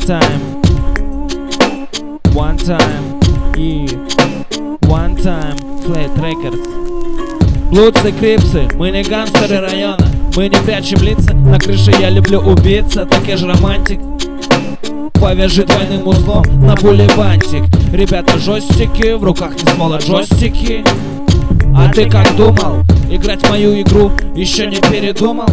time, yeah, one time, Flat Records. Блудцы, крипсы, мы не гангстеры района, мы не прячем лица, на крыше я люблю убиться, так я ж романтик. Повяжи двойным узлом на пуле бантик. Ребята жестики, в руках не смола джойстики. А ты как думал? Играть в мою игру еще не передумал?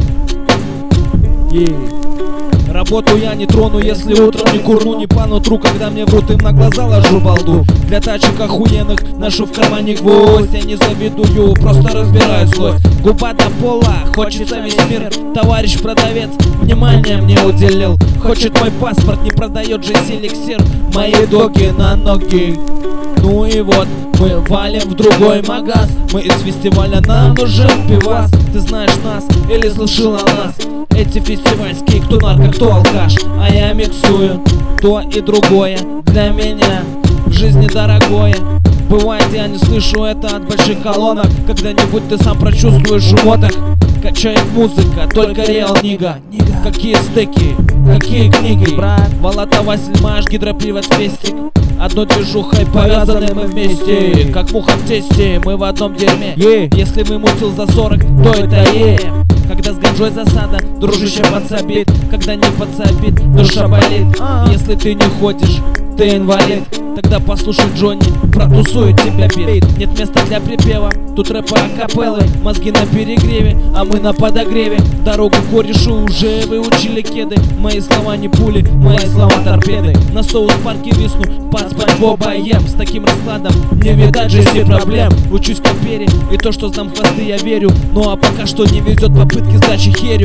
Работу я не трону, если утром не курну, не по нутру, когда мне врут, им на глаза ложу балду. Для тачек охуенных ношу в кармане гвоздь. Я не завидую, просто разбираю злость. Губа до пола, хочется весь мир. Товарищ продавец внимания мне уделил. Хочет мой паспорт, не продает же эликсир. Мои доги на ноги. Ну и вот, мы валим в другой магаз. Мы из фестиваля, нам нужен пивас. Ты знаешь нас или слышал о нас? Эти фестивальские, кто нарко, кто алкаш. А я миксую то и другое. Для меня в жизни дорогое. Бывает, я не слышу это от больших колонок. Когда-нибудь ты сам прочувствуешь животок. Качает музыка, только реал нига. Какие стеки, какие книги. Волата Василь Маш, гидропривод фестик. Одной движухой повязаны мы вместе. Как муха в тесте, мы в одном дерьме. Если вымутил за 40, то это Когда с ганджой засада, дружище подсобит. Когда не подсобит, душа болит. Если ты не ходишь, ты инвалид. Тогда послушай Джонни, протусует тебя бит. Нет места для припева, тут рэпа акапеллы. Мозги на перегреве, а мы на подогреве. Дорогу к корешу уже выучили кеды. Мои слова не пули, мои слова торпеды. На соус-парке висну, под Спанч Боба ем. С таким раскладом не видать же все проблем. Учусь как перья, и то, что сдам хвосты, я верю. Ну а пока что не ведет попытки сдачи херю.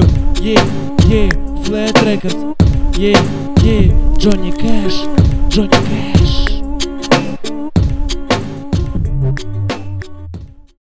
Flat Records, Johnny Cash, Johnny Cash.